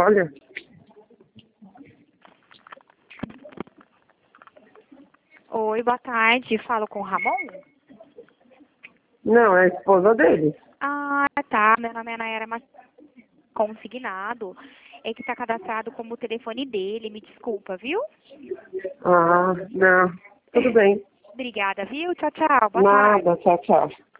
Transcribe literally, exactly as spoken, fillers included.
Olha. Oi, boa tarde. Falo com o Ramon? Não, é a esposa dele. Ah, tá. Meu nome é Nayara Mas... Consignado. É que tá cadastrado como o telefone dele. Me desculpa, viu? Ah, não. Tudo bem. Obrigada, viu? Tchau, tchau. Boa tarde. Nada, tchau, tchau.